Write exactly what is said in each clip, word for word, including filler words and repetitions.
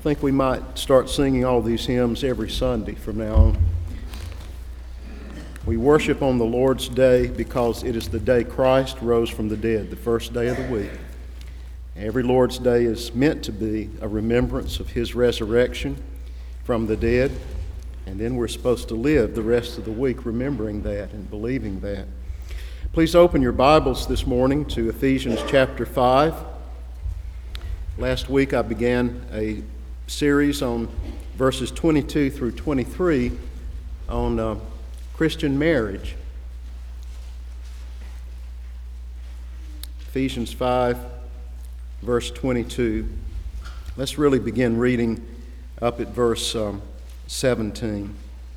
think we might start singing all these hymns every Sunday from now on. We worship on the Lord's Day because it is the day Christ rose from the dead, the first day of the week. Every Lord's Day is meant to be a remembrance of His resurrection from the dead, and then we're supposed to live the rest of the week remembering that and believing that. Please open your Bibles this morning to Ephesians chapter five. Last week I began a series on verses twenty-two through twenty-three on uh, Christian marriage. Ephesians five, verse twenty-two. Let's really begin reading up at verse um, seventeen.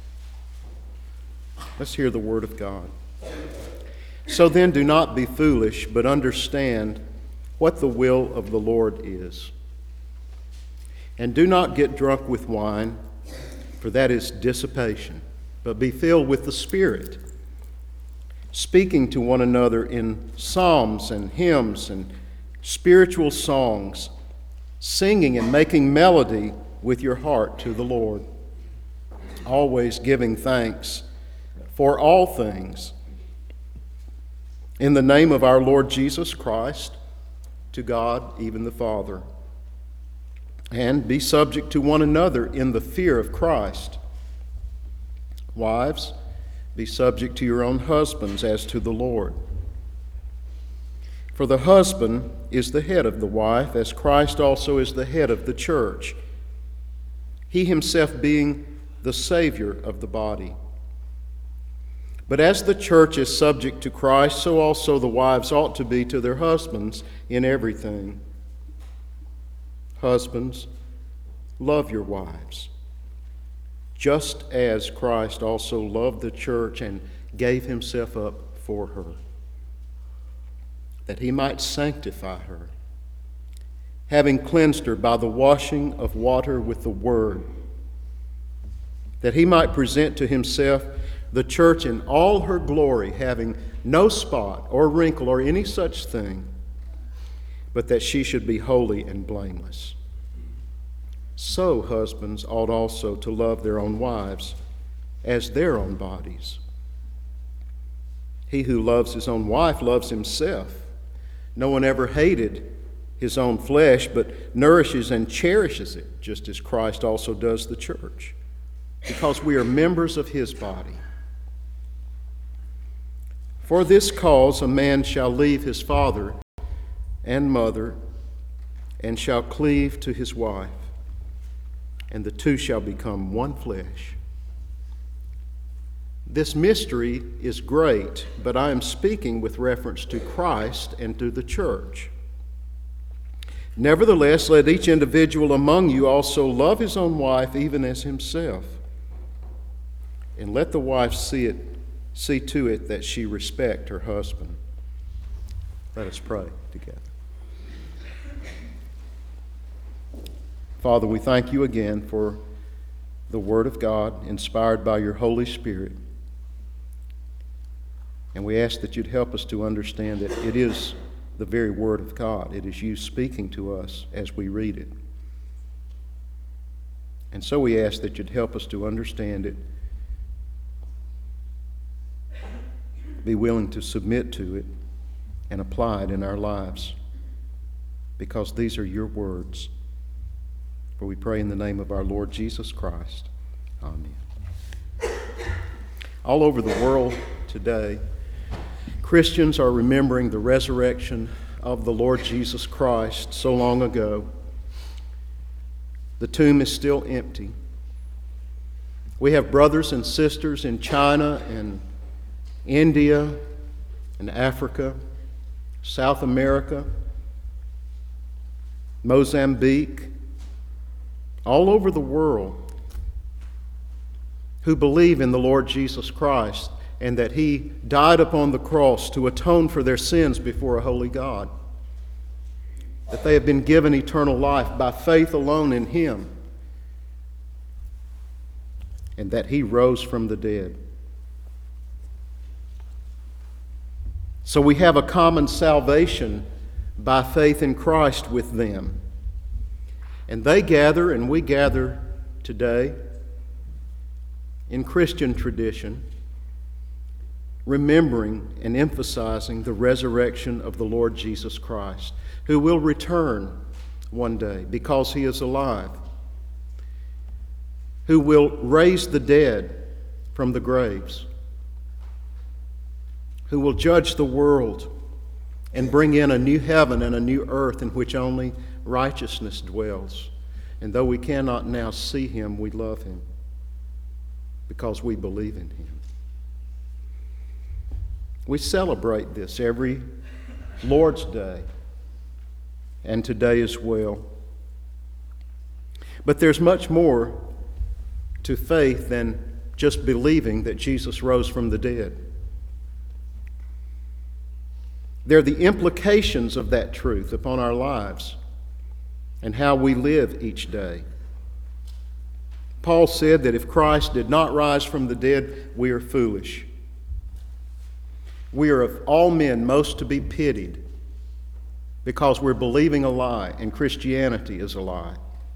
Let's hear the word of God. So then, do not be foolish, but understand what the will of the Lord is. And do not get drunk with wine, for that is dissipation, but be filled with the Spirit, speaking to one another in psalms and hymns and spiritual songs, singing and making melody with your heart to the Lord, always giving thanks for all things in the name of our Lord Jesus Christ, to God, even the Father. And be subject to one another in the fear of Christ. Wives, be subject to your own husbands as to the Lord. For the husband is the head of the wife, as Christ also is the head of the church, he himself being the Savior of the body. But as the church is subject to Christ, so also the wives ought to be to their husbands in everything. Husbands, love your wives, just as Christ also loved the church and gave himself up for her, that he might sanctify her, having cleansed her by the washing of water with the word, that he might present to himself the church in all her glory, having no spot or wrinkle or any such thing, but that she should be holy and blameless. So husbands ought also to love their own wives as their own bodies. He who loves his own wife loves himself. No one ever hated his own flesh, but nourishes and cherishes it, just as Christ also does the church, because we are members of his body. For this cause a man shall leave his father and mother, and shall cleave to his wife, and the two shall become one flesh. This mystery is great, but I am speaking with reference to Christ and to the church. Nevertheless, let each individual among you also love his own wife even as himself, and let the wife see it, see to it that she respect her husband. Let us pray together. Father, we thank you again for the Word of God inspired by your Holy Spirit. And we ask that you'd help us to understand that it is the very Word of God. It is you speaking to us as we read it. And so we ask that you'd help us to understand it, be willing to submit to it, and apply it in our lives, because these are your words. For we pray in the name of our Lord Jesus Christ. Amen. All over the world today, Christians are remembering the resurrection of the Lord Jesus Christ so long ago. The tomb is still empty. We have brothers and sisters in China and India and Africa, South America, Mozambique, all over the world, who believe in the Lord Jesus Christ and that he died upon the cross to atone for their sins before a holy God, that they have been given eternal life by faith alone in him, and that he rose from the dead. So we have a common salvation by faith in Christ with them. And they gather, and we gather today in Christian tradition, remembering and emphasizing the resurrection of the Lord Jesus Christ, who will return one day because he is alive, who will raise the dead from the graves, who will judge the world and bring in a new heaven and a new earth in which only righteousness dwells. And though we cannot now see him, we love him because we believe in him. We celebrate this every Lord's Day and today as well. But there's much more to faith than just believing that Jesus rose from the dead. They're the implications of that truth upon our lives and how we live each day. Paul said that if Christ did not rise from the dead, we are foolish. We are of all men most to be pitied because we're believing a lie, and Christianity is a lie.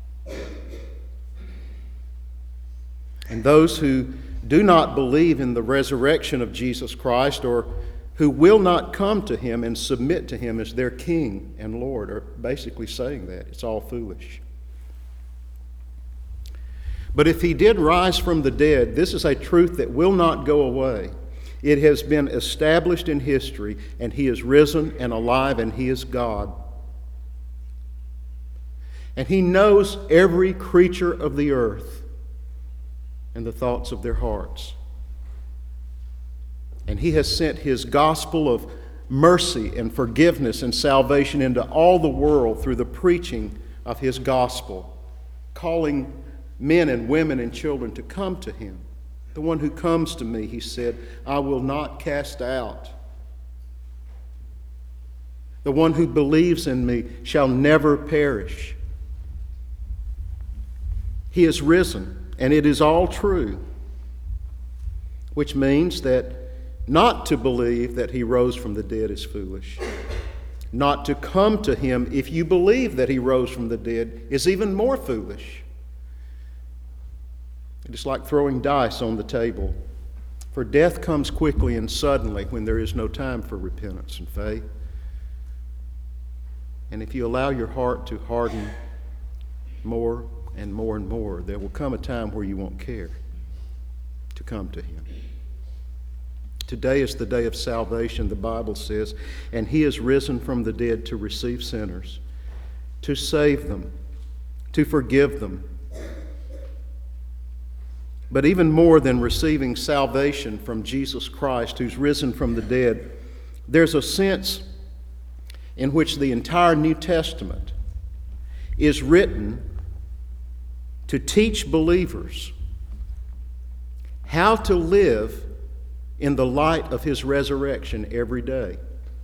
And those who do not believe in the resurrection of Jesus Christ, or who will not come to him and submit to him as their King and Lord, are basically saying that it's all foolish. But if he did rise from the dead, this is a truth that will not go away. It has been established in history, and he is risen and alive, and he is God. And he knows every creature of the earth and the thoughts of their hearts. And he has sent his gospel of mercy and forgiveness and salvation into all the world through the preaching of his gospel, calling men and women and children to come to him. The one who comes to me, he said, I will not cast out. The one who believes in me shall never perish. He is risen, and it is all true, which means that not to believe that he rose from the dead is foolish. Not to come to him if you believe that he rose from the dead is even more foolish. It is like throwing dice on the table, for death comes quickly and suddenly when there is no time for repentance and faith. And if you allow your heart to harden more and more and more, there will come a time where you won't care to come to him. Today is the day of salvation, the Bible says, and he is risen from the dead to receive sinners, to save them, to forgive them. But even more than receiving salvation from Jesus Christ, who's risen from the dead, there's a sense in which the entire New Testament is written to teach believers how to live in the light of his resurrection every day.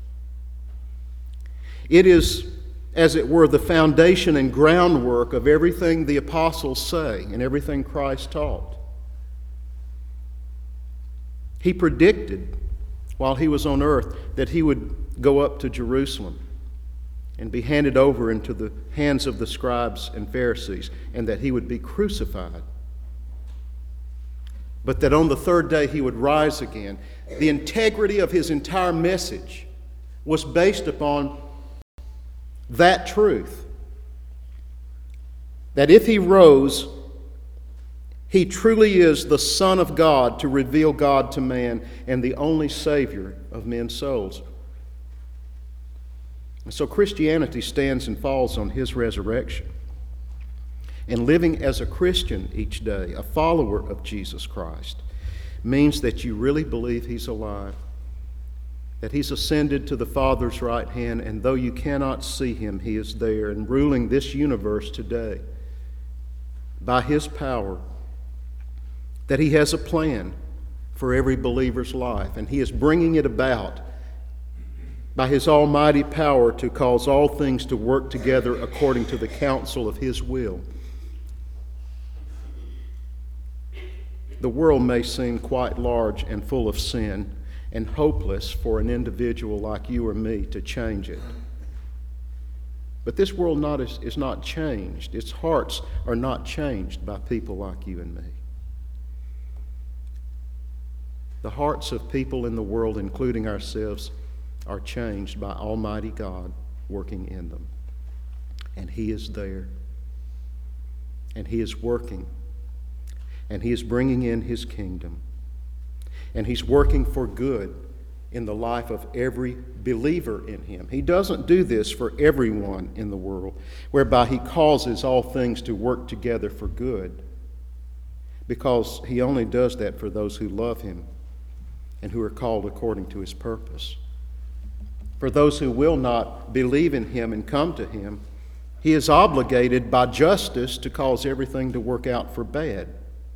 It is, as it were, the foundation and groundwork of everything the apostles say and everything Christ taught. He predicted while he was on earth that he would go up to Jerusalem and be handed over into the hands of the scribes and Pharisees, and that he would be crucified. But that on the third day he would rise again. The integrity of his entire message was based upon that truth. That if he rose, he truly is the Son of God to reveal God to man and the only Savior of men's souls. And so Christianity stands and falls on his resurrection. And living as a Christian each day, a follower of Jesus Christ, means that you really believe he's alive, that he's ascended to the Father's right hand, and though you cannot see him, he is there and ruling this universe today by his power, that he has a plan for every believer's life, and he is bringing it about by his almighty power to cause all things to work together according to the counsel of his will. The world may seem quite large and full of sin and hopeless for an individual like you or me to change it. But this world not is, is not changed. Its hearts are not changed by people like you and me. The hearts of people in the world, including ourselves, are changed by Almighty God working in them. And He is there. And He is working. And He is bringing in His kingdom. And He's working for good in the life of every believer in Him. He doesn't do this for everyone in the world, whereby He causes all things to work together for good, because He only does that for those who love Him and who are called according to His purpose. For those who will not believe in Him and come to Him, He is obligated by justice to cause everything to work out for bad,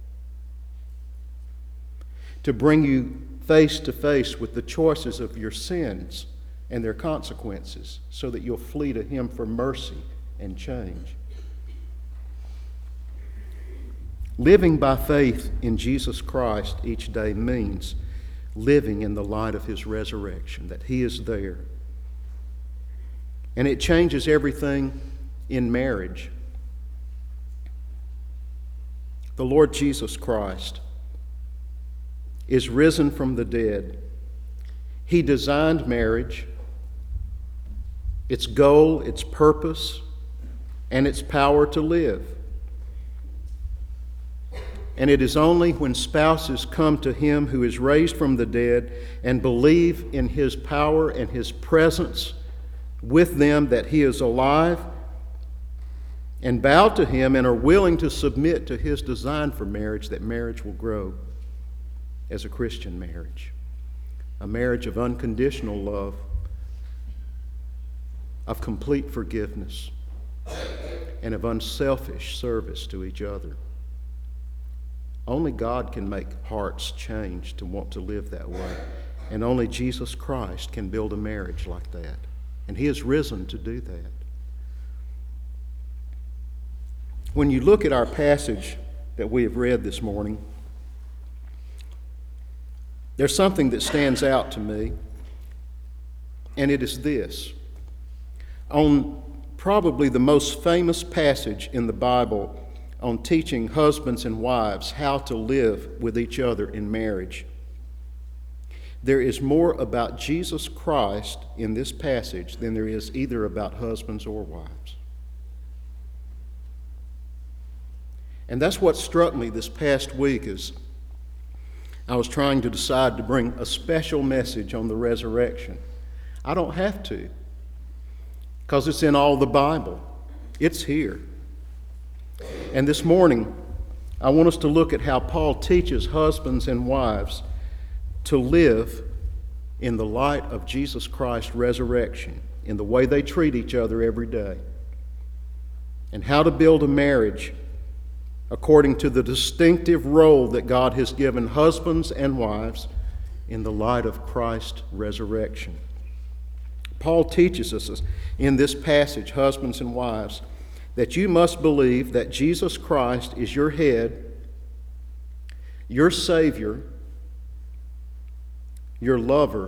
to bring you face to face with the choices of your sins and their consequences, so that you'll flee to Him for mercy and change. Living by faith in Jesus Christ each day means living in the light of His resurrection, that He is there. And it changes everything in marriage. The Lord Jesus Christ is risen from the dead. He designed marriage, its goal, its purpose, and its power to live. And it is only when spouses come to Him who is raised from the dead and believe in His power and His presence with them, that He is alive, and bow to Him and are willing to submit to His design for marriage, that marriage will grow as a Christian marriage. A marriage of unconditional love, of complete forgiveness, and of unselfish service to each other. Only God can make hearts change to want to live that way. And only Jesus Christ can build a marriage like that. And He has risen to do that. When you look at our passage that we have read this morning, there's something that stands out to me, and it is this. On probably the most famous passage in the Bible on teaching husbands and wives how to live with each other in marriage, there is more about Jesus Christ in this passage than there is either about husbands or wives. And that's what struck me this past week as I was trying to decide to bring a special message on the resurrection. I don't have to, because it's in all the Bible. It's here. And this morning, I want us to look at how Paul teaches husbands and wives to live in the light of Jesus Christ's resurrection, in the way they treat each other every day, and how to build a marriage according to the distinctive role that God has given husbands and wives in the light of Christ's resurrection. Paul teaches us in this passage, husbands and wives, that you must believe that Jesus Christ is your head, your Savior, your lover,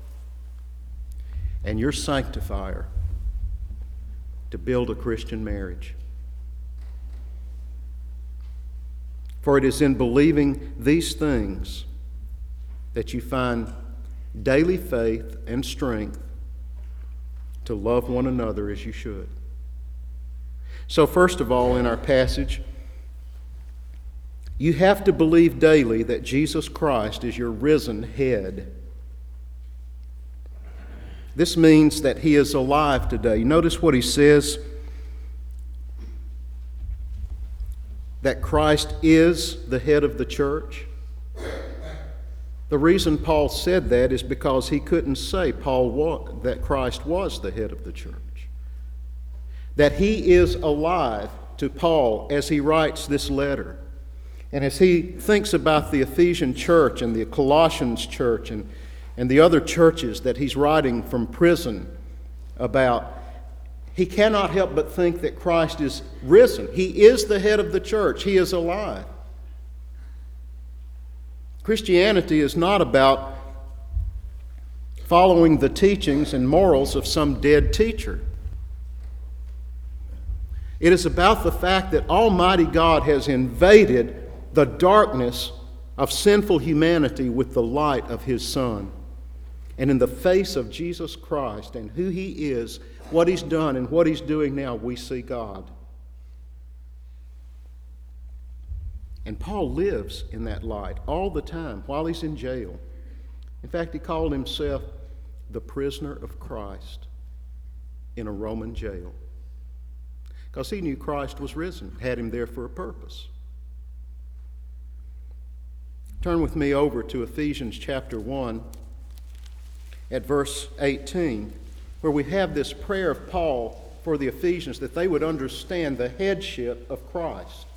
and your sanctifier to build a Christian marriage. For it is in believing these things that you find daily faith and strength to love one another as you should. So first of all, in our passage, you have to believe daily that Jesus Christ is your risen head. This means that He is alive today. Notice what he says, that Christ is the head of the church. The reason Paul said that is because he couldn't say Paul wa- that Christ was the head of the church. That He is alive to Paul as he writes this letter. And as he thinks about the Ephesian church and the Colossians church and, and the other churches that he's writing from prison about, he cannot help but think that Christ is risen. He is the head of the church. He is alive. Christianity is not about following the teachings and morals of some dead teacher. It is about the fact that Almighty God has invaded the darkness of sinful humanity with the light of His Son. And in the face of Jesus Christ and who He is, what He's done and what He's doing now, we see God. And Paul lives in that light all the time while he's in jail. In fact, he called himself the prisoner of Christ in a Roman jail, because he knew Christ was risen, had Him there for a purpose. Turn with me over to Ephesians chapter one at verse eighteen, where we have this prayer of Paul for the Ephesians that they would understand the headship of Christ.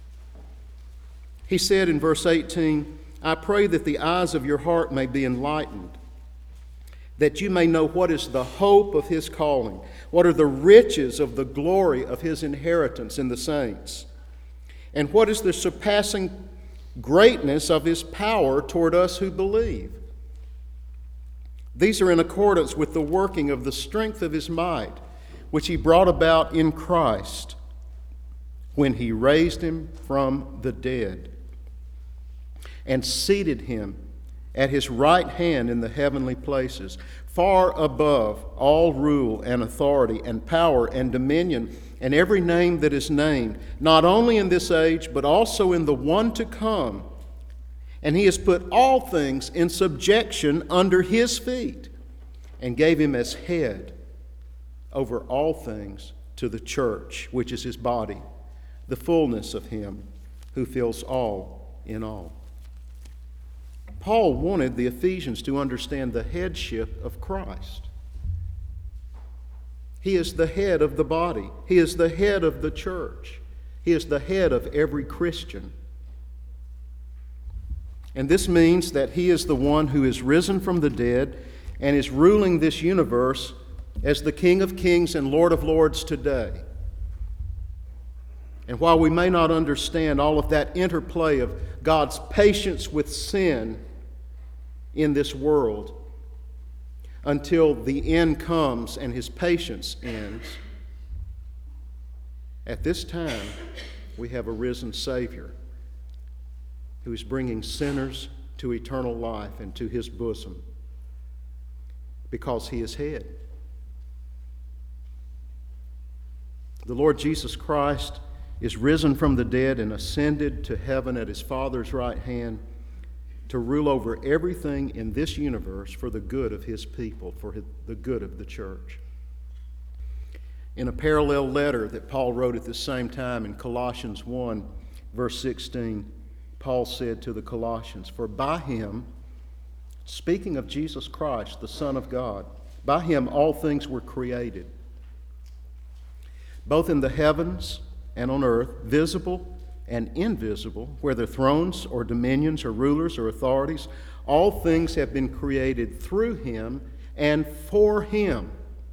He said in verse eighteen, "I pray that the eyes of your heart may be enlightened, that you may know what is the hope of His calling, what are the riches of the glory of His inheritance in the saints, and what is the surpassing greatness of His power toward us who believe. These are in accordance with the working of the strength of His might, which He brought about in Christ when He raised Him from the dead and seated Him at His right hand in the heavenly places, far above all rule and authority and power and dominion and every name that is named, not only in this age, but also in the one to come. And He has put all things in subjection under His feet, and gave Him as head over all things to the church, which is His body, the fullness of Him who fills all in all." Paul wanted the Ephesians to understand the headship of Christ. He is the head of the body. He is the head of the church. He is the head of every Christian. And this means that He is the one who is risen from the dead and is ruling this universe as the King of Kings and Lord of Lords today. And while we may not understand all of that interplay of God's patience with sin in this world until the end comes and His patience ends, at this time we have a risen Savior who is bringing sinners to eternal life and to His bosom, because He is head. The Lord Jesus Christ is risen from the dead and ascended to heaven at His Father's right hand to rule over everything in this universe for the good of His people, for the good of the church. In a parallel letter that Paul wrote at the same time in Colossians one, verse sixteen, Paul said to the Colossians, "For by Him," speaking of Jesus Christ, the Son of God, "by Him all things were created, both in the heavens and on earth, visible and invisible, whether thrones or dominions or rulers or authorities, all things have been created through Him and for Him.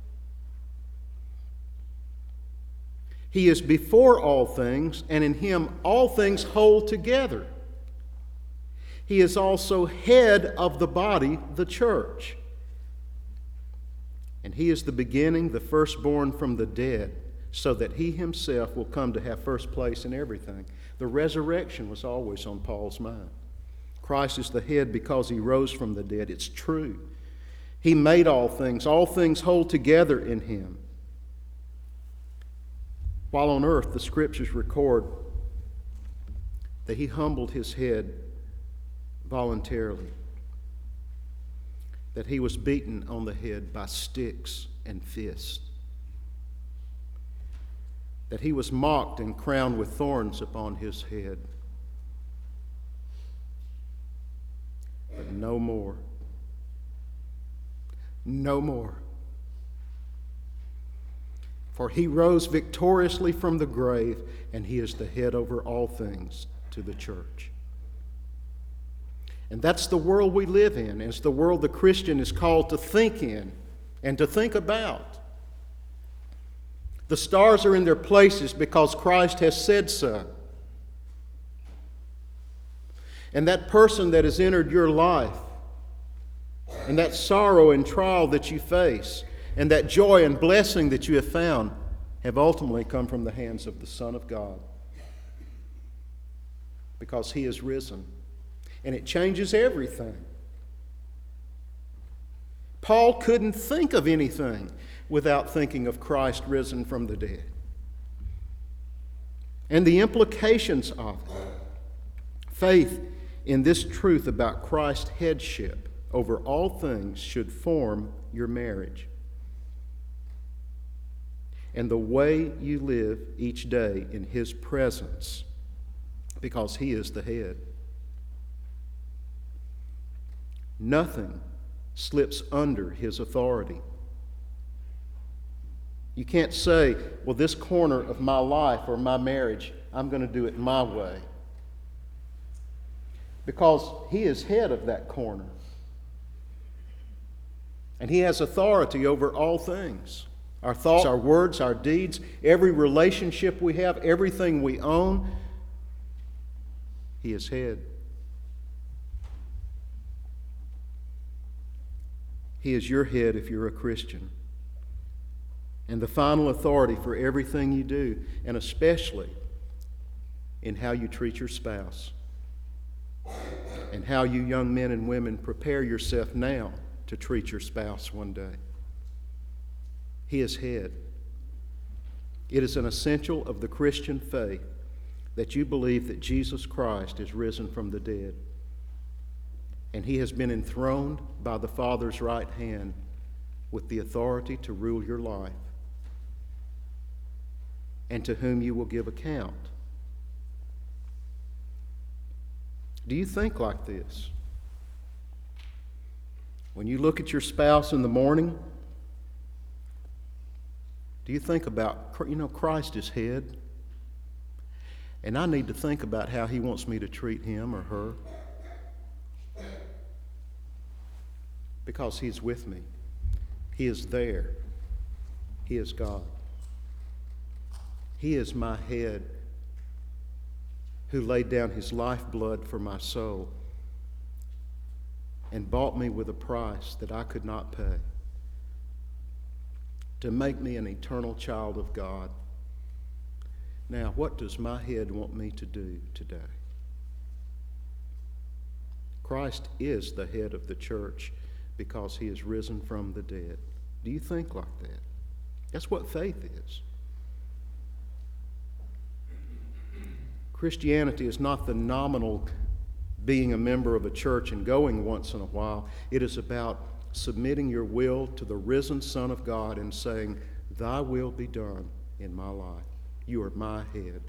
He is before all things, and in Him all things hold together. He is also head of the body, the church. And He is the beginning, the firstborn from the dead, so that He Himself will come to have first place in everything." The resurrection was always on Paul's mind. Christ is the head because He rose from the dead. It's true. He made all things. All things hold together in Him. While on earth, the Scriptures record that He humbled His head voluntarily, that He was beaten on the head by sticks and fists, that He was mocked and crowned with thorns upon His head. But no more. No more. For He rose victoriously from the grave, and He is the head over all things to the church. And that's the world we live in. It's the world the Christian is called to think in and to think about. The stars are in their places because Christ has said so. And that person that has entered your life, and that sorrow and trial that you face, and that joy and blessing that you have found, have ultimately come from the hands of the Son of God, because he is risen. And it changes everything. Paul couldn't think of anything without thinking of Christ risen from the dead. And the implications of it. Faith in this truth about Christ's headship over all things should form your marriage and the way you live each day in his presence, because he is the head. Nothing slips under his authority. You can't say, well, this corner of my life or my marriage, I'm going to do it my way. Because he is head of that corner. And he has authority over all things. Our thoughts, our words, our deeds, every relationship we have, everything we own, he is head. He is your head if you're a Christian. And the final authority for everything you do, and especially in how you treat your spouse, and how you young men and women prepare yourself now to treat your spouse one day. He is head. It is an essential of the Christian faith that you believe that Jesus Christ is risen from the dead, and he has been enthroned by the Father's right hand with the authority to rule your life, and to whom you will give account. Do you think like this? When you look at your spouse in the morning, do you think about, you know, Christ is head, and I need to think about how he wants me to treat him or her, because he's with me. He is there. He is God. He is my head, who laid down his lifeblood for my soul and bought me with a price that I could not pay, to make me an eternal child of God. Now, what does my head want me to do today? Christ is the head of the church because he is risen from the dead. Do you think like that? That's what faith is. Christianity is not the nominal being a member of a church and going once in a while. It is about submitting your will to the risen Son of God and saying, thy will be done in my life. You are my head.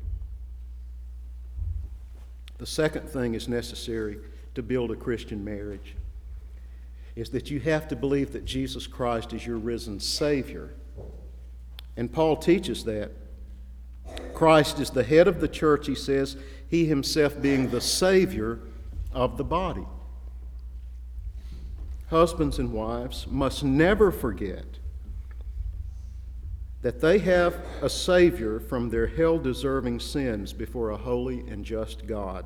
The second thing is necessary to build a Christian marriage is that you have to believe that Jesus Christ is your risen Savior. And Paul teaches that. Christ is the head of the church, he says, he himself being the Savior of the body. Husbands and wives must never forget that they have a Savior from their hell-deserving sins before a holy and just God.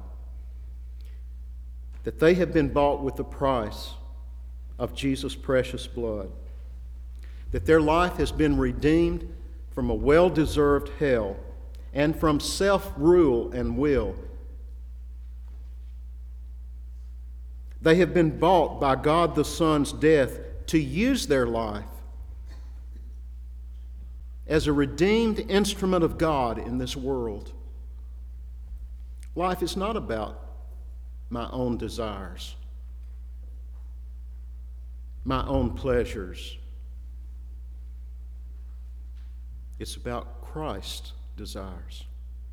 That they have been bought with the price of Jesus' precious blood. That their life has been redeemed from a well-deserved hell and from self-rule and will. They have been bought by God the Son's death to use their life as a redeemed instrument of God in this world. Life is not about my own desires, my own pleasures. It's about Christ's desires.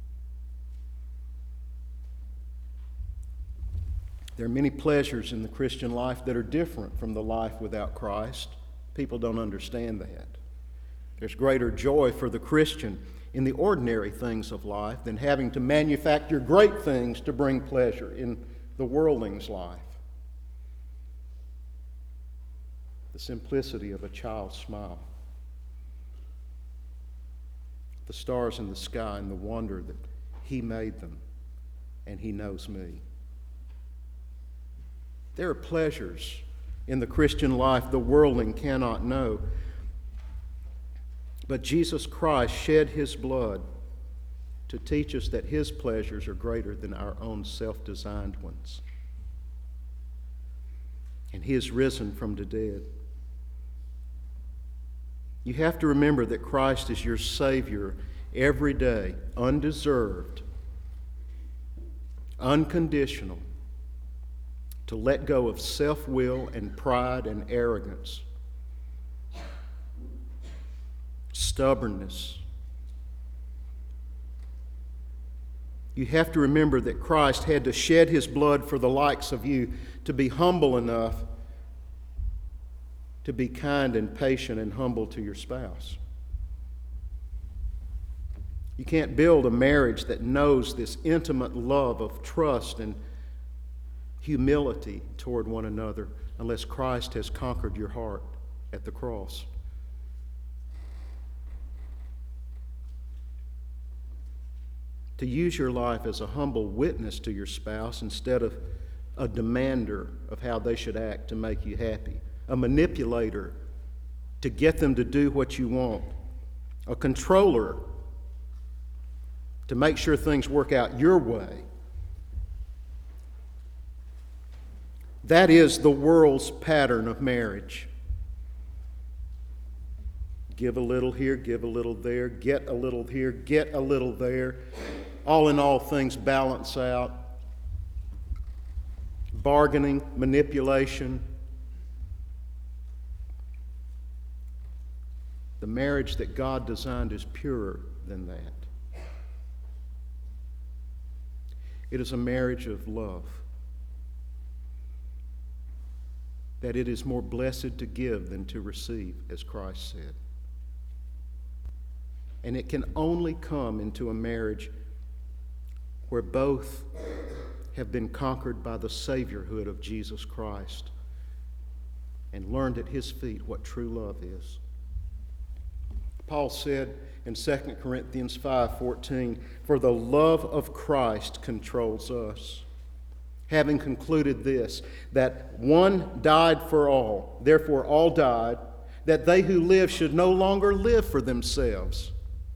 There are many pleasures in the Christian life that are different from the life without Christ. People don't understand that. There's greater joy for the Christian in the ordinary things of life than having to manufacture great things to bring pleasure in the worldling's life. The simplicity of a child's smile, the stars in the sky, and the wonder that he made them and he knows me. There are pleasures in the Christian life the worldling cannot know. But Jesus Christ shed his blood to teach us that his pleasures are greater than our own self-designed ones. And he is risen from the dead. You have to remember that Christ is your Savior every day, undeserved, unconditional, to let go of self-will and pride and arrogance, stubbornness. You have to remember that Christ had to shed his blood for the likes of you to be humble enough to be kind and patient and humble to your spouse. You can't build a marriage that knows this intimate love of trust and humility toward one another unless Christ has conquered your heart at the cross. To use your life as a humble witness to your spouse instead of a demander of how they should act to make you happy, a manipulator to get them to do what you want, a controller to make sure things work out your way. That is the world's pattern of marriage. Give a little here, give a little there, get a little here, get a little there. All in all, things balance out. Bargaining, manipulation. The marriage that God designed is purer than that. It is a marriage of love. That it is more blessed to give than to receive, as Christ said. And it can only come into a marriage where both have been conquered by the Saviorhood of Jesus Christ and learned at his feet what true love is. Paul said in Second Corinthians five fourteen, "For the love of Christ controls us, having concluded this, that one died for all, therefore all died, that they who live should no longer live for themselves,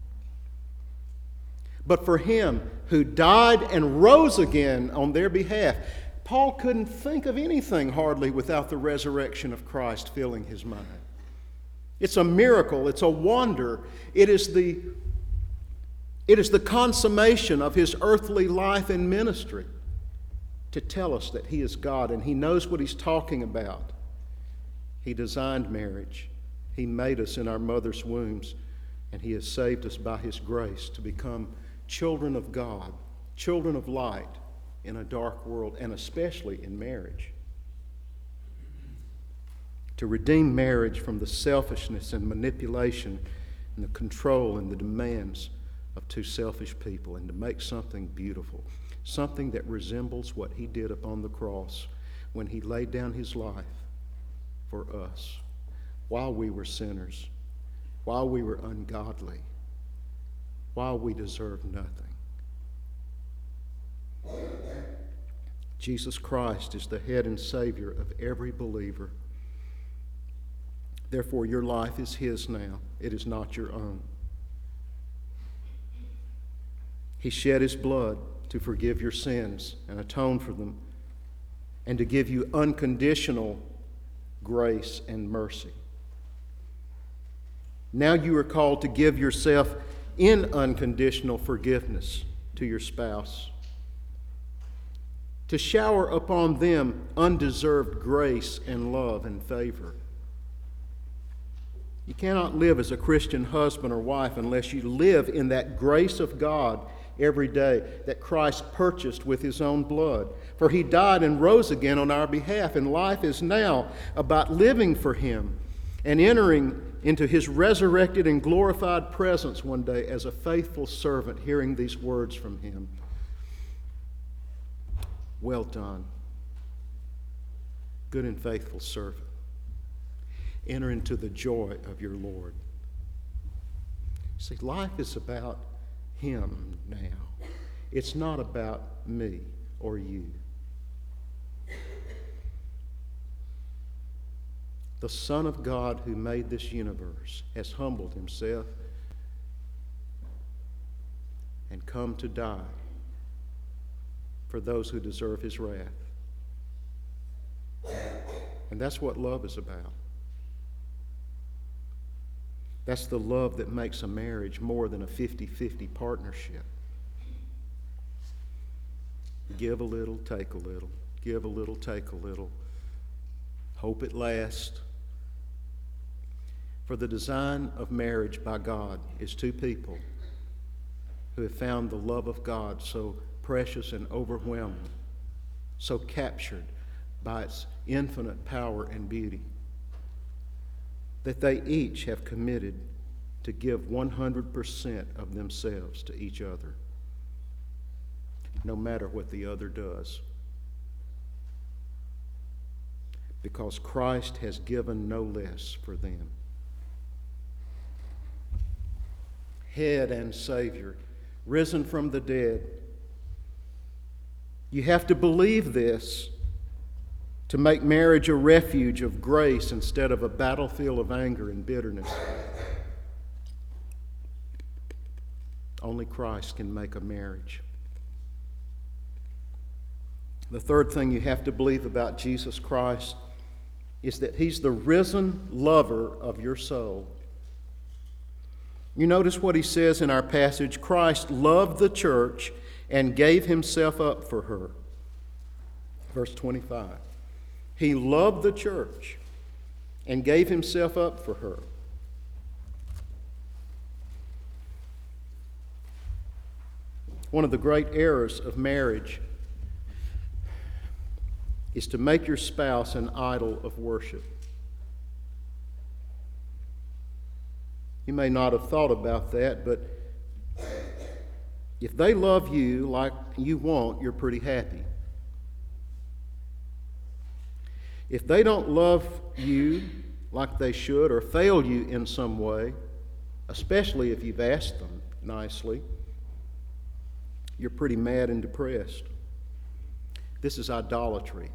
but for him who died and rose again on their behalf." Paul couldn't think of anything hardly without the resurrection of Christ filling his mind. It's a miracle. It's a wonder. It is the, it is the consummation of his earthly life and ministry to tell us that he is God and he knows what he's talking about. He designed marriage. He made us in our mother's wombs, and he has saved us by his grace to become children of God, children of light in a dark world, and especially in marriage. To redeem marriage from the selfishness and manipulation and the control and the demands of two selfish people, and to make something beautiful, something that resembles what he did upon the cross when he laid down his life for us while we were sinners, while we were ungodly, while we deserved nothing. Jesus Christ is the head and Savior of every believer. Therefore, your life is his now. It is not your own. He shed his blood to forgive your sins and atone for them, and to give you unconditional grace and mercy. Now you are called to give yourself in unconditional forgiveness to your spouse, to shower upon them undeserved grace and love and favor. You cannot live as a Christian husband or wife unless you live in that grace of God every day that Christ purchased with his own blood. For he died and rose again on our behalf, and life is now about living for him and entering into his resurrected and glorified presence one day as a faithful servant, hearing these words from him. Well done, good and faithful servant. Enter into the joy of your Lord. See, life is about him now. It's not about me or you. The Son of God who made this universe has humbled himself and come to die for those who deserve his wrath. And that's what love is about. That's the love that makes a marriage more than a fifty-fifty partnership. Give a little, take a little. Give a little, take a little. Hope it lasts. For the design of marriage by God is two people who have found the love of God so precious and overwhelming, so captured by its infinite power and beauty, that they each have committed to give one hundred percent of themselves to each other, no matter what the other does. Because Christ has given no less for them. Head and Savior, risen from the dead. You have to believe this to make marriage a refuge of grace instead of a battlefield of anger and bitterness. Only Christ can make a marriage. The third thing you have to believe about Jesus Christ is that he's the risen lover of your soul. You notice what he says in our passage, Christ loved the church and gave himself up for her. Verse twenty-five. He loved the church and gave himself up for her. One of the great errors of marriage is to make your spouse an idol of worship. You may not have thought about that, but if they love you like you want, you're pretty happy. If they don't love you like they should or fail you in some way, especially if you've asked them nicely, you're pretty mad and depressed. This is idolatry.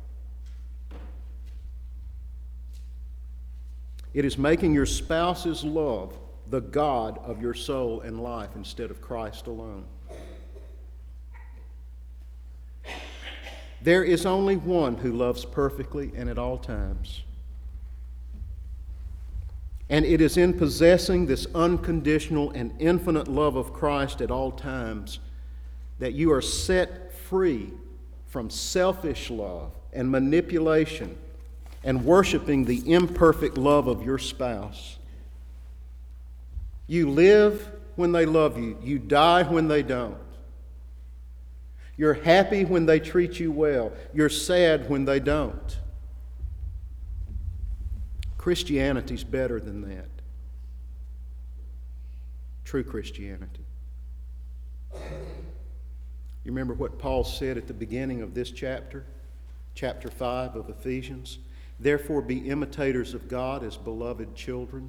It is making your spouse's love the God of your soul and life instead of Christ alone. There is only one who loves perfectly and at all times. And it is in possessing this unconditional and infinite love of Christ at all times that you are set free from selfish love and manipulation and worshiping the imperfect love of your spouse. You live when they love you. You die when they don't. You're happy when they treat you well. You're sad when they don't. Christianity's better than that. True Christianity. You remember what Paul said at the beginning of this chapter? Chapter five of Ephesians. Therefore be imitators of God as beloved children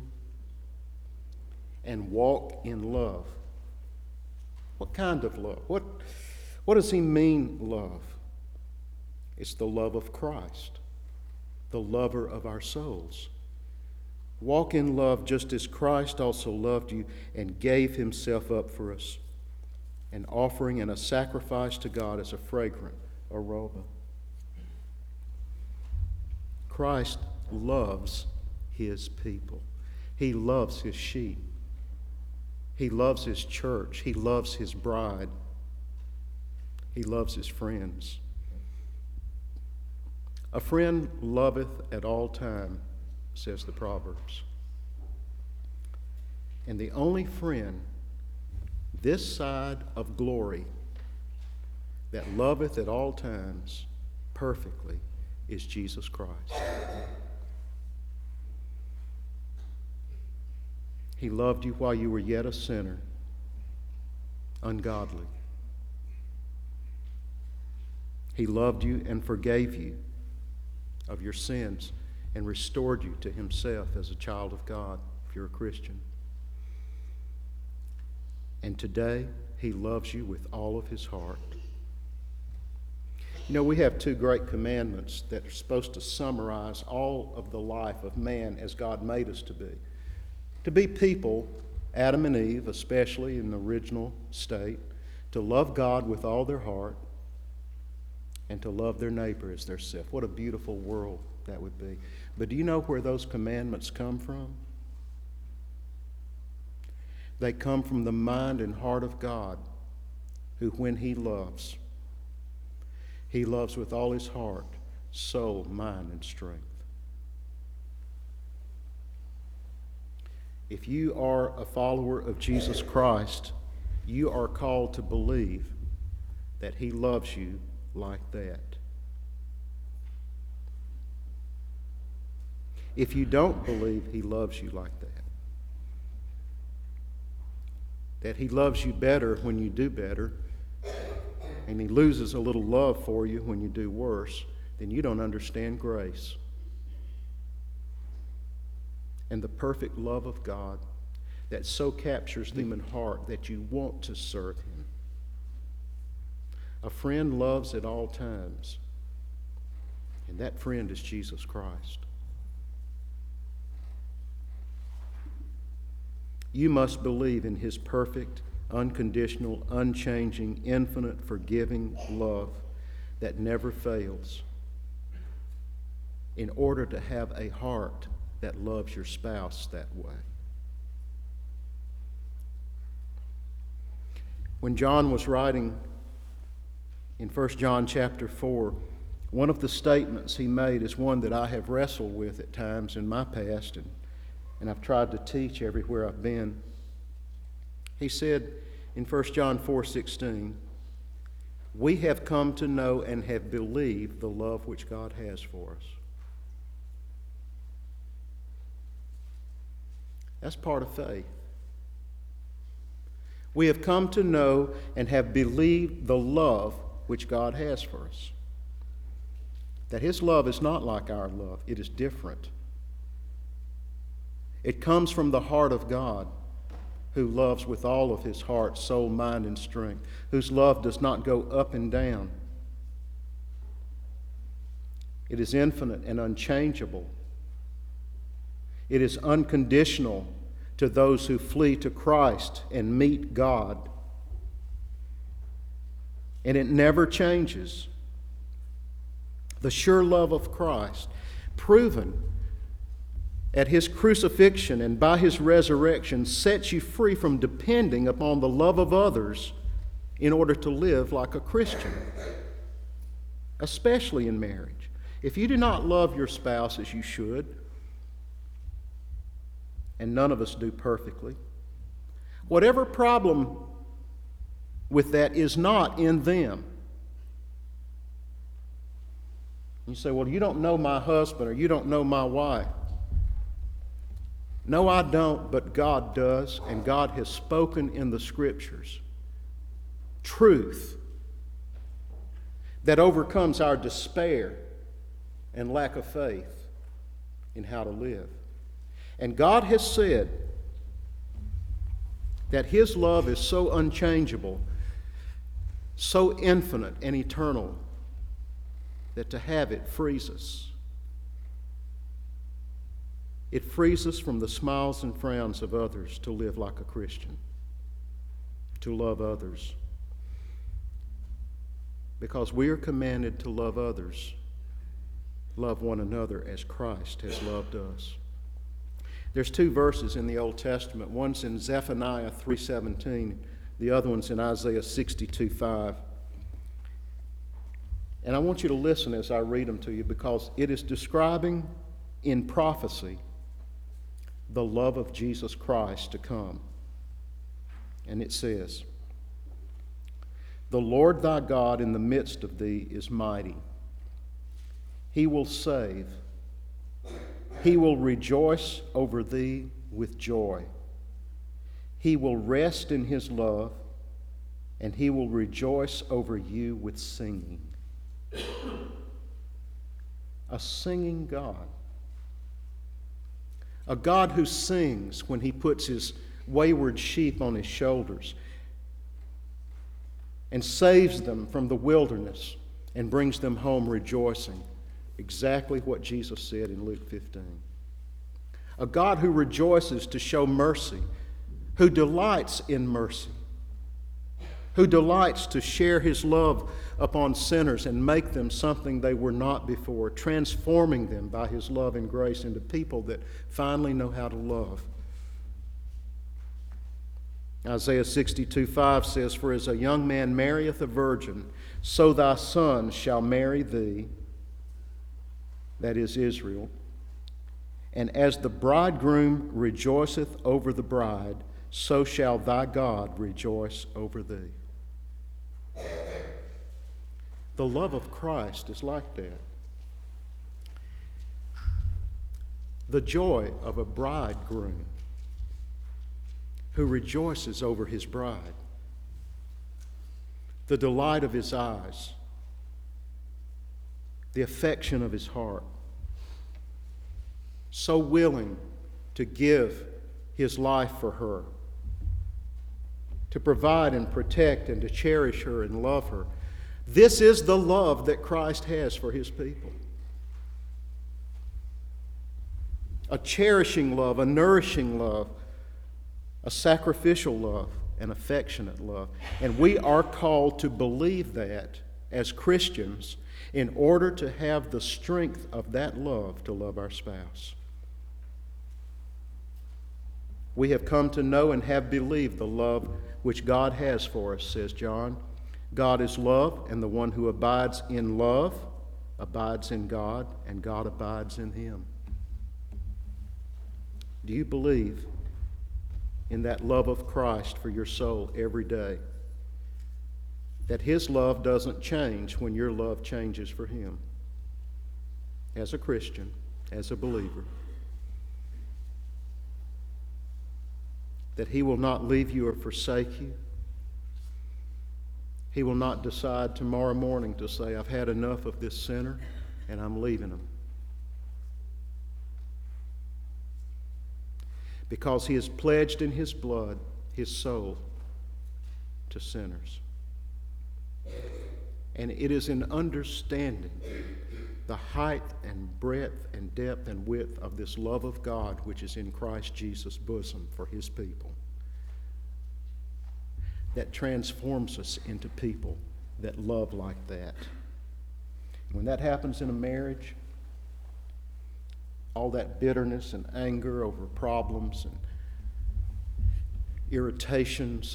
and walk in love. What kind of love? What, what does he mean, love? It's the love of Christ, the lover of our souls. Walk in love just as Christ also loved you and gave himself up for us, an offering and a sacrifice to God as a fragrant aroma. Christ loves his people. He loves his sheep. He loves his church. He loves his bride. He loves his friends. A friend loveth at all time, says the Proverbs. And the only friend this side of glory that loveth at all times perfectly is Jesus Christ. He loved you while you were yet a sinner, ungodly. He loved you and forgave you of your sins and restored you to himself as a child of God, if you're a Christian. And today, he loves you with all of his heart. You know, we have two great commandments that are supposed to summarize all of the life of man as God made us to be. To be people, Adam and Eve, especially in the original state, to love God with all their heart and to love their neighbor as their self. What a beautiful world that would be. But do you know where those commandments come from? They come from the mind and heart of God, who, when He loves, He loves with all His heart, soul, mind, and strength. If you are a follower of Jesus Christ, you are called to believe that He loves you like that. If you don't believe He loves you like that, that He loves you better when you do better, and He loses a little love for you when you do worse, then you don't understand grace and the perfect love of God that so captures the human heart that you want to serve Him. A friend loves at all times, and that friend is Jesus Christ. You must believe in His perfect, unconditional, unchanging, infinite, forgiving love that never fails in order to have a heart that loves your spouse that way. When John was writing in First John chapter four, one of the statements he made is one that I have wrestled with at times in my past, and, and I've tried to teach everywhere I've been. He said in First John four sixteen, "We have come to know and have believed the love which God has for us." That's part of faith. We have come to know and have believed the love which God has for us. That His love is not like our love. It is different. It comes from the heart of God, who loves with all of His heart, soul, mind, and strength, whose love does not go up and down. It is infinite and unchangeable. It is unconditional to those who flee to Christ and meet God. And it never changes. The sure love of Christ, proven at His crucifixion and by His resurrection, sets you free from depending upon the love of others in order to live like a Christian, especially in marriage. If you do not love your spouse as you should, and none of us do perfectly, whatever problem with that is not in them. You say, well, you don't know my husband or you don't know my wife. No, I don't, but God does, and God has spoken in the Scriptures truth that overcomes our despair and lack of faith in how to live. And God has said that His love is so unchangeable, so infinite and eternal, that to have it frees us. It frees us from the smiles and frowns of others to live like a Christian, to love others. Because we are commanded to love others, love one another as Christ has loved us. There's two verses in the Old Testament. One's in Zephaniah three seventeen. The other one's in Isaiah sixty-two five. And I want you to listen as I read them to you, because it is describing in prophecy the love of Jesus Christ to come. And it says, "The Lord thy God in the midst of thee is mighty. He will save. He will rejoice over thee with joy. He will rest in His love, and He will rejoice over you with singing." A singing God. A God who sings when He puts His wayward sheep on His shoulders and saves them from the wilderness and brings them home rejoicing. Exactly what Jesus said in Luke fifteen. A God who rejoices to show mercy, who delights in mercy, who delights to share his love upon sinners and make them something they were not before, transforming them by his love and grace into people that finally know how to love. Isaiah sixty-two five says, "For as a young man marrieth a virgin, so thy son shall marry thee," that is Israel, "and as the bridegroom rejoiceth over the bride, so shall thy God rejoice over thee." The love of Christ is like that. The joy of a bridegroom who rejoices over his bride. The delight of his eyes. The affection of his heart. So willing to give his life for her. To provide and protect and to cherish her and love her. This is the love that Christ has for his people. A cherishing love, a nourishing love, a sacrificial love, an affectionate love. And we are called to believe that as Christians in order to have the strength of that love to love our spouse. We have come to know and have believed the love which God has for us, says John. God is love, and the one who abides in love abides in God, and God abides in him. Do you believe in that love of Christ for your soul every day? That his love doesn't change when your love changes for him? As a Christian, as a believer. That he will not leave you or forsake you. He will not decide tomorrow morning to say, "I've had enough of this sinner and I'm leaving him." Because he has pledged in his blood his soul to sinners. And it is in understanding the height and breadth and depth and width of this love of God which is in Christ Jesus' bosom for his people that transforms us into people that love like that. When that happens in a marriage, all that bitterness and anger over problems and irritations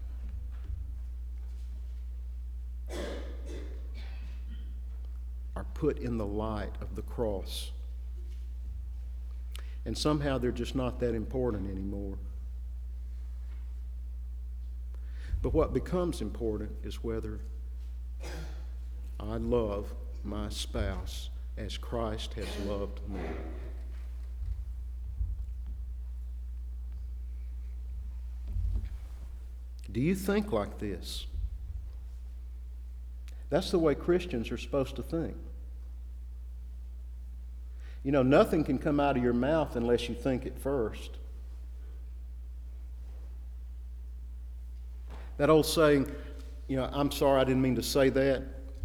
and are put in the light of the cross. And somehow they're just not that important anymore. But what becomes important is whether I love my spouse as Christ has loved me. Do you think like this? That's the way Christians are supposed to think. You know, nothing can come out of your mouth unless you think it first. That old saying, you know, "I'm sorry, I didn't mean to say that."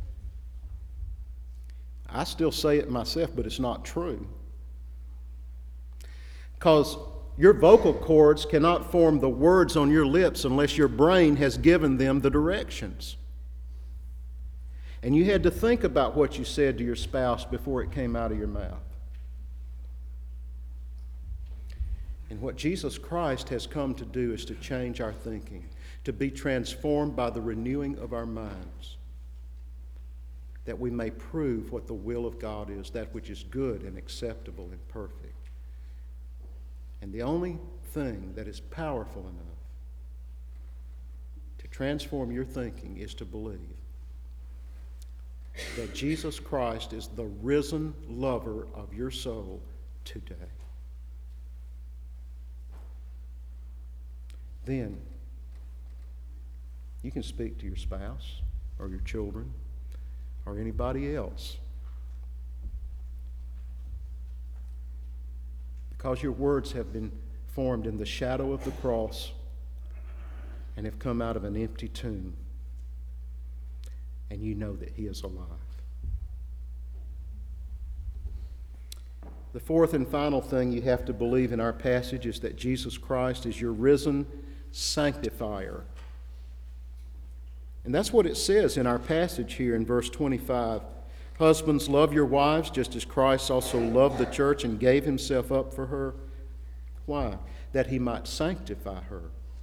I still say it myself, but it's not true. Because your vocal cords cannot form the words on your lips unless your brain has given them the directions. And you had to think about what you said to your spouse before it came out of your mouth. And what Jesus Christ has come to do is to change our thinking, to be transformed by the renewing of our minds, that we may prove what the will of God is, that which is good and acceptable and perfect. And the only thing that is powerful enough to transform your thinking is to believe that Jesus Christ is the risen lover of your soul today. Then you can speak to your spouse or your children or anybody else. Because your words have been formed in the shadow of the cross and have come out of an empty tomb. And you know that he is alive. The fourth and final thing you have to believe in our passage is that Jesus Christ is your risen sanctifier. And that's what it says in our passage here in verse twenty-five. Husbands, love your wives just as Christ also loved the church and gave himself up for her. Why? That he might sanctify her,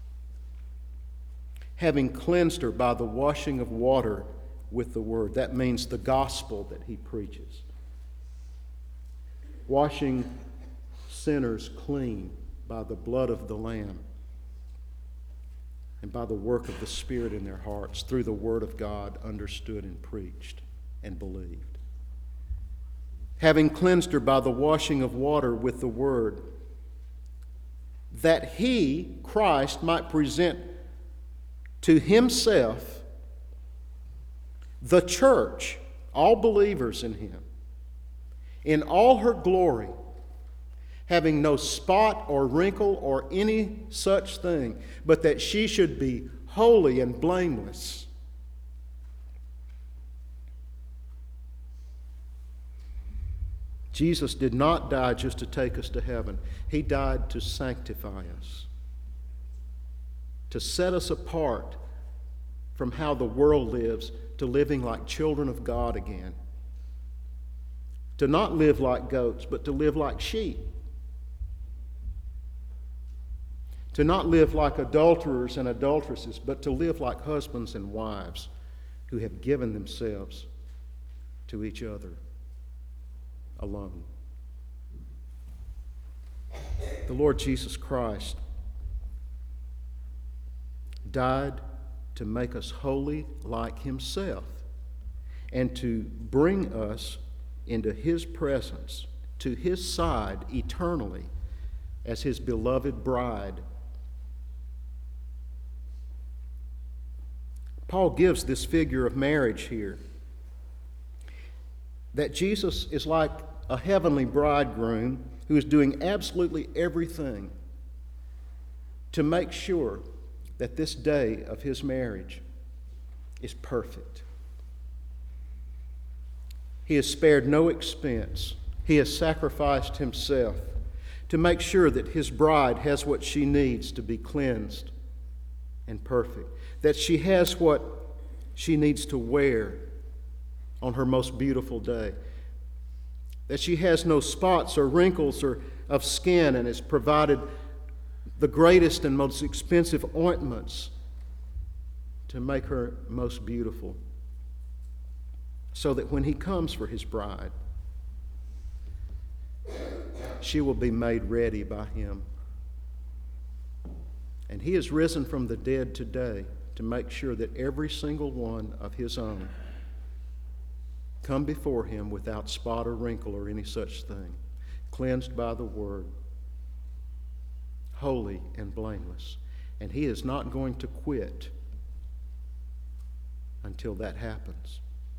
having cleansed her by the washing of water with the word. That means the gospel that he preaches. Washing sinners clean by the blood of the Lamb and by the work of the Spirit in their hearts through the word of God understood and preached and believed. Having cleansed her by the washing of water with the word, that he, Christ, might present to himself the church, all believers in him, in all her glory, having no spot or wrinkle or any such thing, but that she should be holy and blameless. Jesus did not die just to take us to heaven. He died to sanctify us, to set us apart from how the world lives, to living like children of God again. To not live like goats, but to live like sheep. To not live like adulterers and adulteresses, but to live like husbands and wives who have given themselves to each other alone. The Lord Jesus Christ died to make us holy like himself and to bring us into his presence, to his side eternally as his beloved bride. Paul gives this figure of marriage here, that Jesus is like a heavenly bridegroom who is doing absolutely everything to make sure that this day of his marriage is perfect. He has spared no expense. He has sacrificed himself to make sure that his bride has what she needs to be cleansed and perfect, that she has what she needs to wear on her most beautiful day, that she has no spots or wrinkles or of skin and has provided the greatest and most expensive ointments to make her most beautiful, so that when he comes for his bride, she will be made ready by him. And he is risen from the dead today to make sure that every single one of his own come before him without spot or wrinkle or any such thing, cleansed by the word, holy and blameless. And he is not going to quit until that happens.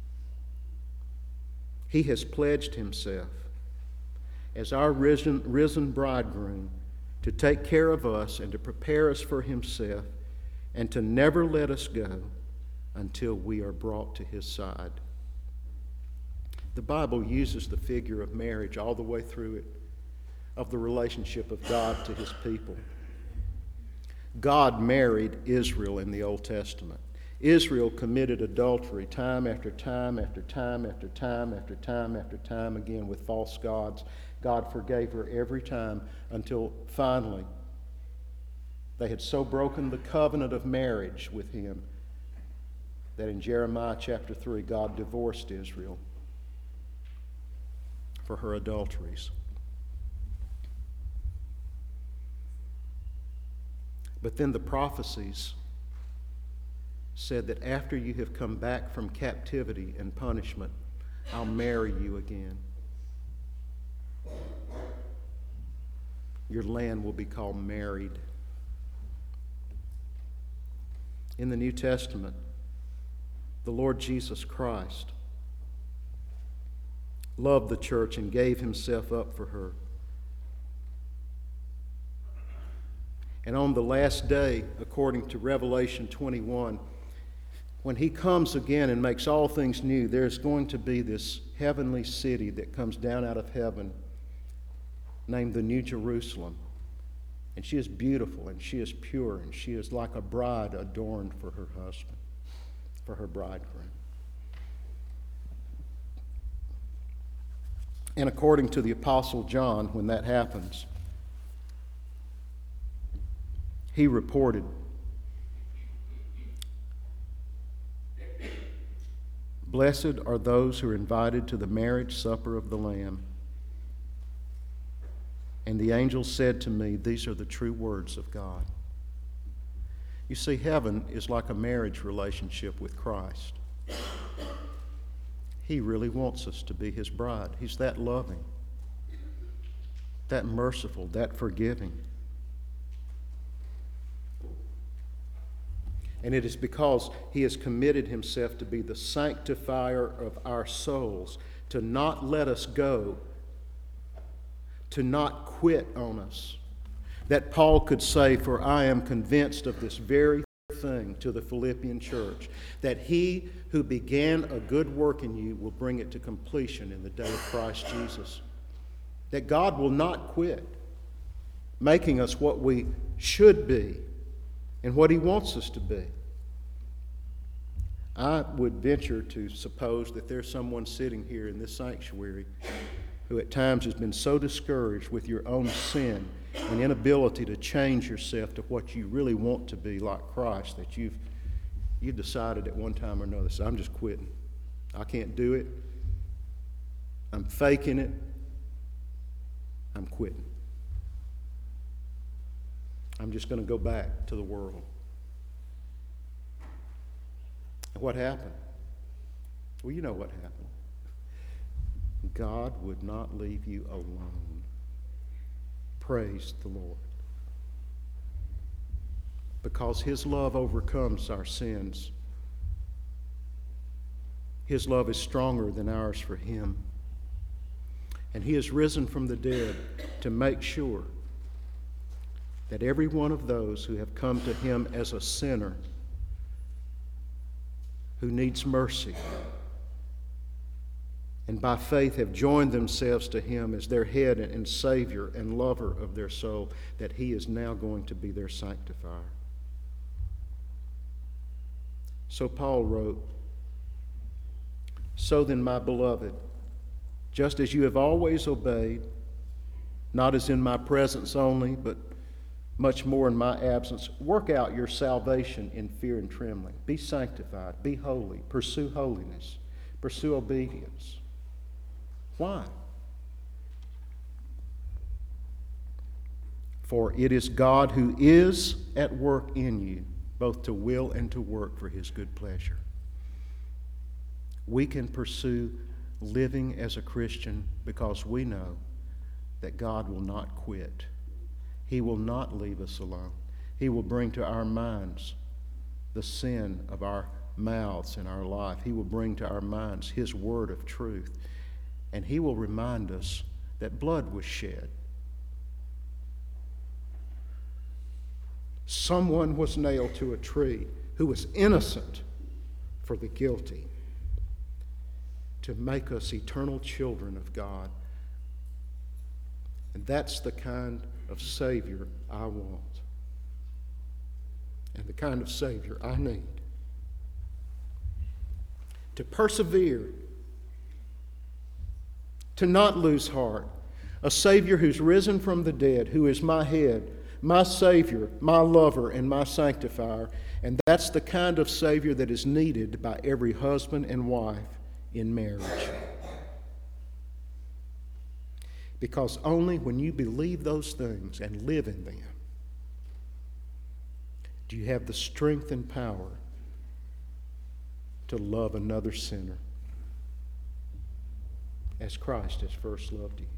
He has pledged himself as our risen, risen bridegroom to take care of us and to prepare us for himself and to never let us go until we are brought to his side. The Bible uses the figure of marriage all the way through it, of the relationship of God to his people. God married Israel in the Old Testament. Israel committed adultery time after time after time after time after time after time again with false gods. God forgave her every time until finally they had so broken the covenant of marriage with him that in Jeremiah chapter three, God divorced Israel for her adulteries. But then the prophecies said that after you have come back from captivity and punishment, I'll marry you again. Your land will be called married. In the New Testament, the Lord Jesus Christ loved the church and gave himself up for her. And on the last day, according to Revelation twenty-one, when he comes again and makes all things new, there's going to be this heavenly city that comes down out of heaven named the New Jerusalem. And she is beautiful and she is pure and she is like a bride adorned for her husband. for her bridegroom. And according to the Apostle John, when that happens, he reported, "Blessed are those who are invited to the marriage supper of the Lamb." And the angel said to me, "These are the true words of God." You see, heaven is like a marriage relationship with Christ. He really wants us to be his bride. He's that loving, that merciful, that forgiving. And it is because he has committed himself to be the sanctifier of our souls, to not let us go, to not quit on us, that Paul could say, "For I am convinced of this very thing," to the Philippian church, that he who began a good work in you will bring it to completion in the day of Christ Jesus. That God will not quit making us what we should be and what he wants us to be. I would venture to suppose that there's someone sitting here in this sanctuary who at times has been so discouraged with your own sin and inability to change yourself to what you really want to be like Christ, that you've you've decided at one time or another, so I'm just quitting. I can't do it. I'm faking it. I'm quitting. I'm just going to go back to the world. And what happened? Well, you know what happened. God would not leave you alone. Praise the Lord. Because his love overcomes our sins. His love is stronger than ours for him. And he has risen from the dead to make sure that every one of those who have come to him as a sinner who needs mercy and by faith have joined themselves to him as their head and Savior and lover of their soul, that he is now going to be their sanctifier. So Paul wrote, "So then, my beloved, just as you have always obeyed, not as in my presence only, but much more in my absence, work out your salvation in fear and trembling. Be sanctified, be holy, pursue holiness, pursue obedience." Why? For it is God who is at work in you, both to will and to work for his good pleasure. We can pursue living as a Christian because we know that God will not quit. He will not leave us alone. He will bring to our minds the sin of our mouths in our life. He will bring to our minds his word of truth. And he will remind us that blood was shed. Someone was nailed to a tree who was innocent for the guilty, to make us eternal children of God. And that's the kind of Savior I want, and the kind of Savior I need. To persevere, to not lose heart. A Savior who's risen from the dead, who is my head, my Savior, my lover, and my sanctifier. And that's the kind of Savior that is needed by every husband and wife in marriage. Because only when you believe those things and live in them do you have the strength and power to love another sinner as Christ has first loved you.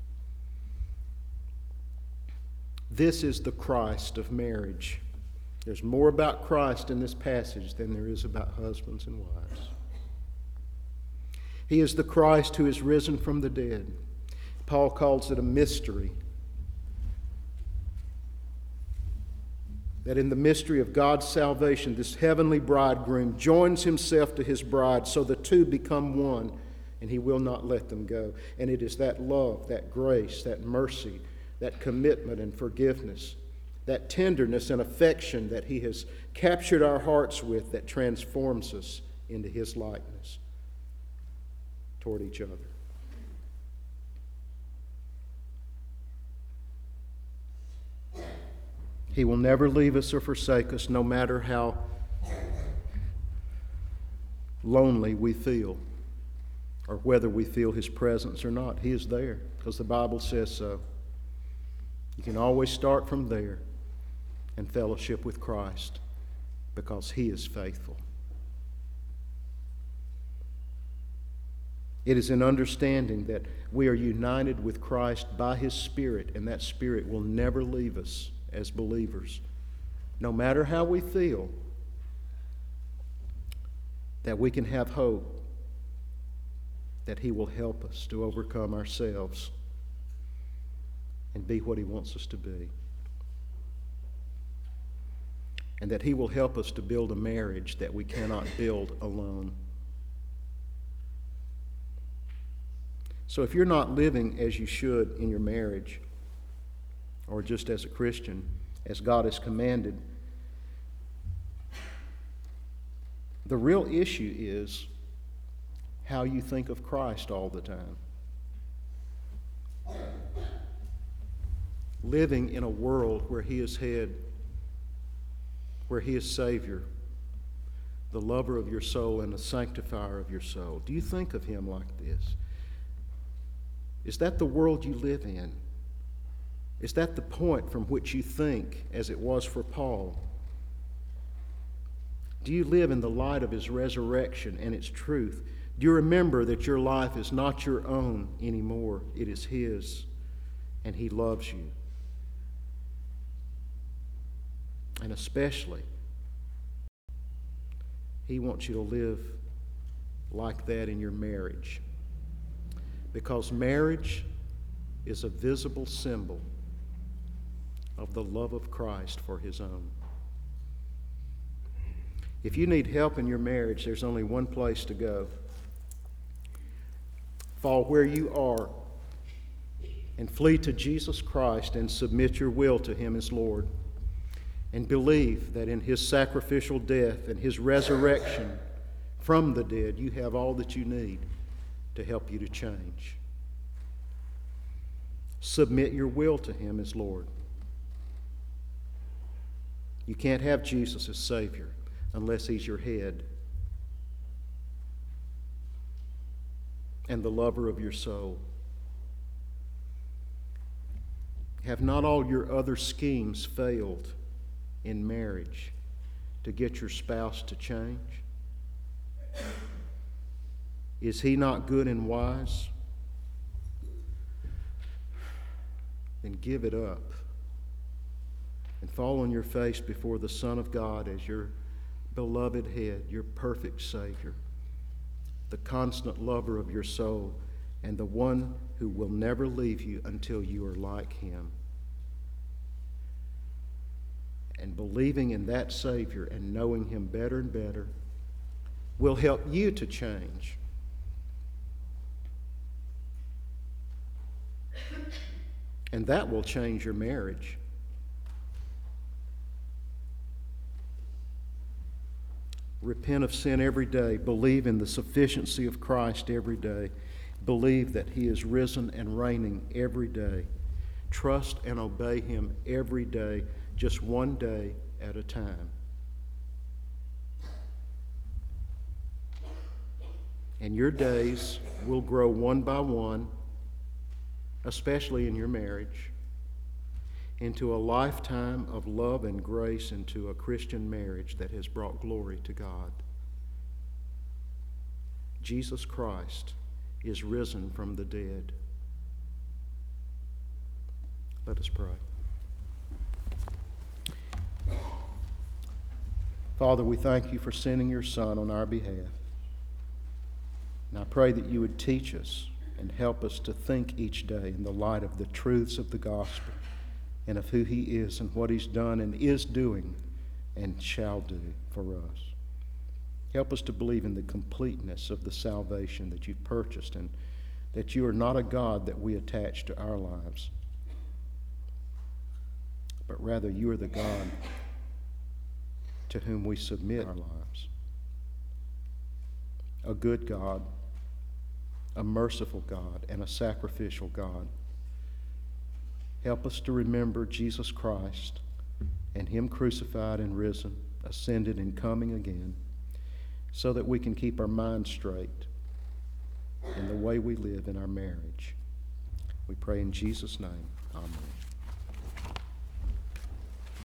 This is the Christ of marriage. There's more about Christ in this passage than there is about husbands and wives. He is the Christ who is risen from the dead. Paul calls it a mystery. That in the mystery of God's salvation, this heavenly bridegroom joins himself to his bride so the two become one, and he will not let them go. And it is that love, that grace, that mercy, that commitment and forgiveness that tenderness and affection that He has captured our hearts with that transforms us into His likeness toward each other. He will never leave us or forsake us, no matter how lonely we feel or whether we feel His presence or not. He is there because the Bible says so. You can always start from there and fellowship with Christ because He is faithful. It is in understanding that we are united with Christ by His Spirit, and that Spirit will never leave us as believers, no matter how we feel, that we can have hope that He will help us to overcome ourselves and be what He wants us to be. And that He will help us to build a marriage that we cannot build alone. So if you're not living as you should in your marriage, or just as a Christian, as God has commanded, the real issue is how you think of Christ all the time. Living in a world where He is head, where He is Savior, the lover of your soul and the sanctifier of your soul. Do you think of Him like this? Is that the world you live in? Is that the point from which you think, as it was for Paul? Do you live in the light of His resurrection and its truth? Do you remember that your life is not your own anymore? It is His, and He loves you. And especially, He wants you to live like that in your marriage. Because marriage is a visible symbol of the love of Christ for His own. If you need help in your marriage, there's only one place to go. Fall where you are and flee to Jesus Christ and submit your will to Him as Lord. And believe that in His sacrificial death and His resurrection from the dead, you have all that you need to help you to change. Submit your will to Him as Lord. You can't have Jesus as Savior unless He's your head and the lover of your soul. Have not all your other schemes failed in marriage to get your spouse to change? Is He not good and wise? Then give it up and fall on your face before the Son of God as your beloved head, your perfect Savior, the constant lover of your soul, and the one who will never leave you until you are like Him. And believing in that Savior and knowing Him better and better will help you to change. And that will change your marriage. Repent of sin every day. Believe in the sufficiency of Christ every day. Believe that He is risen and reigning every day. Trust and obey Him every day, just one day at a time. And your days will grow one by one, especially in your marriage, into a lifetime of love and grace, into a Christian marriage that has brought glory to God. Jesus Christ is risen from the dead. Let us pray. Father, we thank You for sending Your Son on our behalf. And I pray that You would teach us and help us to think each day in the light of the truths of the gospel and of who He is and what He's done and is doing and shall do for us. Help us to believe in the completeness of the salvation that You've purchased, and that You are not a God that we attach to our lives, but rather you are the God to whom we submit our lives. A good God, a merciful God, and a sacrificial God. Help us to remember Jesus Christ and Him crucified and risen, ascended and coming again, so that we can keep our minds straight in the way we live in our marriage. We pray in Jesus' name. Amen.